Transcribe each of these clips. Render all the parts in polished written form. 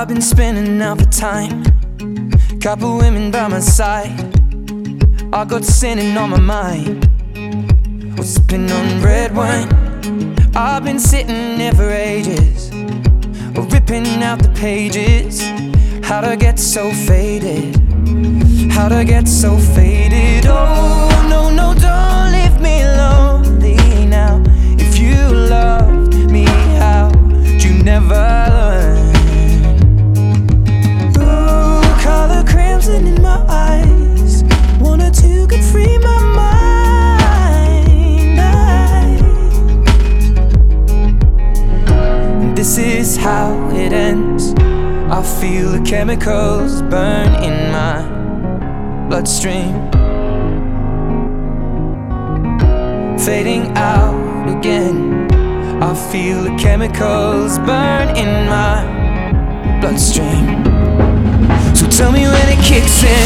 I've been spinning out for time, couple women by my side. I got sinning on my mind, was sipping on red wine. I've been sitting here for ages, ripping out the pages. How'd I get so faded? How'd I get so faded? Oh, no, no, don't leave me lonely now. If you loved me, how'd you never learn? Ooh, color crimson in my eyes, wanted to get free my mind. This is how it ends. I feel the chemicals burn in my bloodstream, fading out again. I feel the chemicals burn in my bloodstream. So tell me when it kicks in.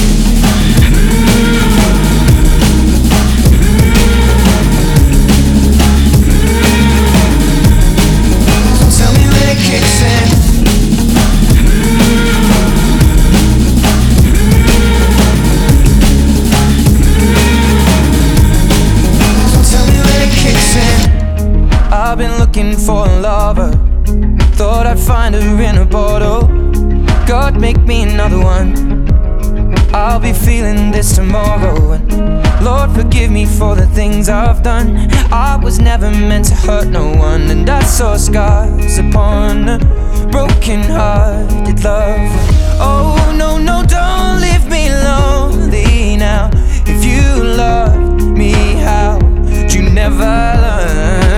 I've been looking for a lover, thought I'd find her in a bottle. God, make me another one, I'll be feeling this tomorrow. And Lord, forgive me for the things I've done. I was never meant to hurt no one, and I saw scars upon a broken-hearted love. Oh, no, no, don't leave me lonely now. If you loved me, how'd you never learn?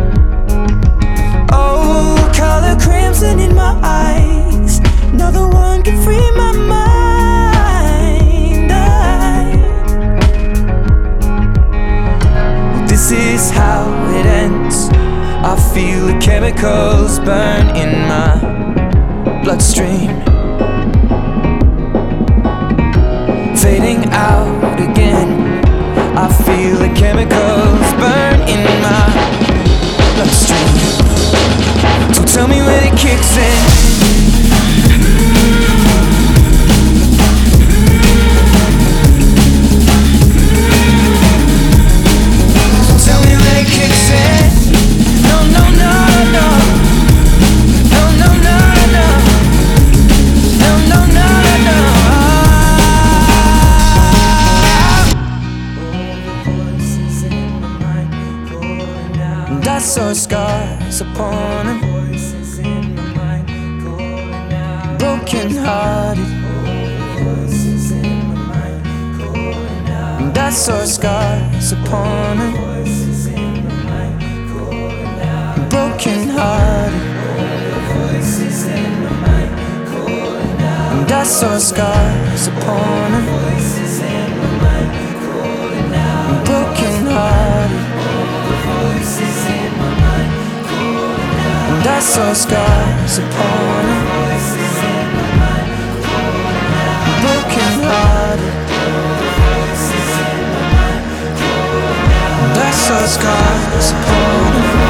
Color crimson in my eyes, another one can free my mind. This is how it ends. I feel the chemicals burn in my bloodstream, fading out again. I feel the chemicals burn in my bloodstream. So tell me when it kicks in. So tell me when it kicks in. No, no, no, no. No, no, no, no. No, no, no, no. All the voices in my mind calling out, and I saw scars upon him, broken-hearted, and I saw scars upon him, broken-hearted, and I saw scars upon him, broken-hearted, and I saw scars upon him, broken-hearted, and I saw scars upon him.